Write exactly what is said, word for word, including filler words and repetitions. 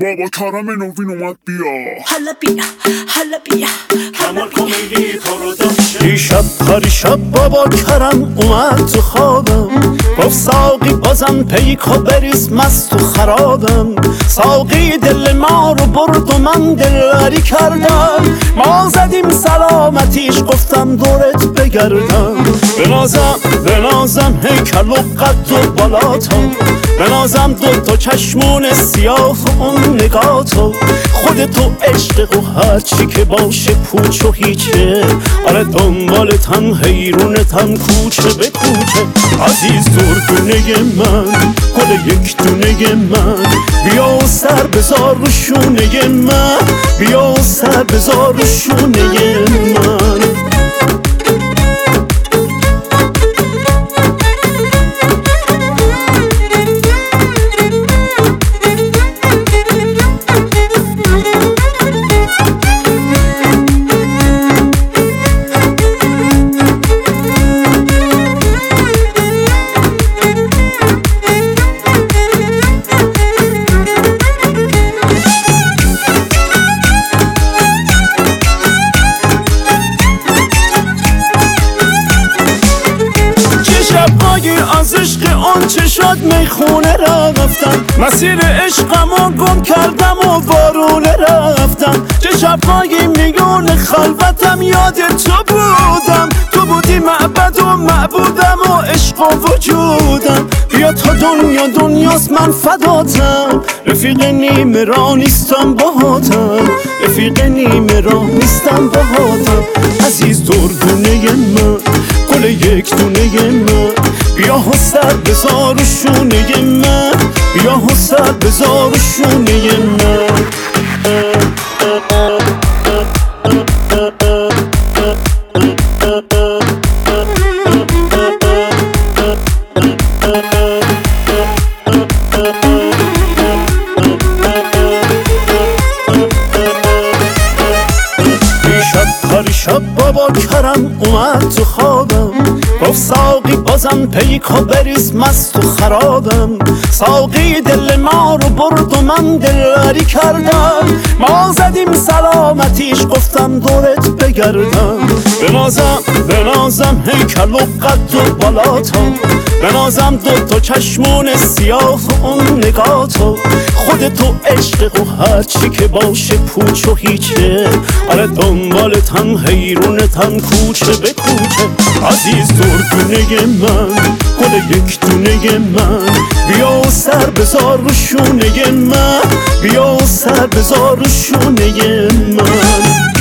بابا کرم نوین اومد بیا حالا بیا حالا بیا کمال کمدی تو رو داشته دیشب پریشب بابا کرم اومد تو خوابم گفت ساقی بازم پیکو بریز مست و خرابم ساقی دل ما رو برد و من دلبری کردم ما زدیم سلامتیش گفتم دورت بگردم بنازم بنازم هیکل و قد و بالاتم بنازم دو تا چشمون سیاه و اون نگاتو خودتو عشق و هرچی که باشه پوچ و هیچه آره دنبالتم حیرونتم کوچه به کوچه عزیز دردونه من گل یک دونه من بیا و سر بذار رو شونه من بیا و سر بذار رو شونه من از عشق اون چه شد میخونه رفتم مسیر عشقمو گم کردم و وارونه رفتم چه شبایی میون خلوتم یاد تو بودم تو بودی معبد و معبودم و عشق و وجودم بیا تا دنیا دنیاست من فداتم رفیق نیمه را نیستم باهاتم رفیق نیمه را نیستم باهاتم عزیز دردونه من گل یک دونه من بیا و سر بذار و شونه من بیا و سر بذار و شونه من شب بابا کرم اومد تو خوابم گفت ساقی بازم پیکو بریز مست و خرابم ساقی دل ما رو برد و من دلبری کردم ما زدیم سلامتیش گفتم دورت بگردم بنازم بنازم هیکل و قد و بالاتم بنازم دو تا چشمون سیاه و اون نگاتو خودتو عشق و هرچی که باشه پوچ و هیچه آره دنبالتم حیرونتم کوچه به کوچه عزیز دردونه من گل یک دونه من بیا و سر بذار رو شونه من بیا و سر بذار رو شونه من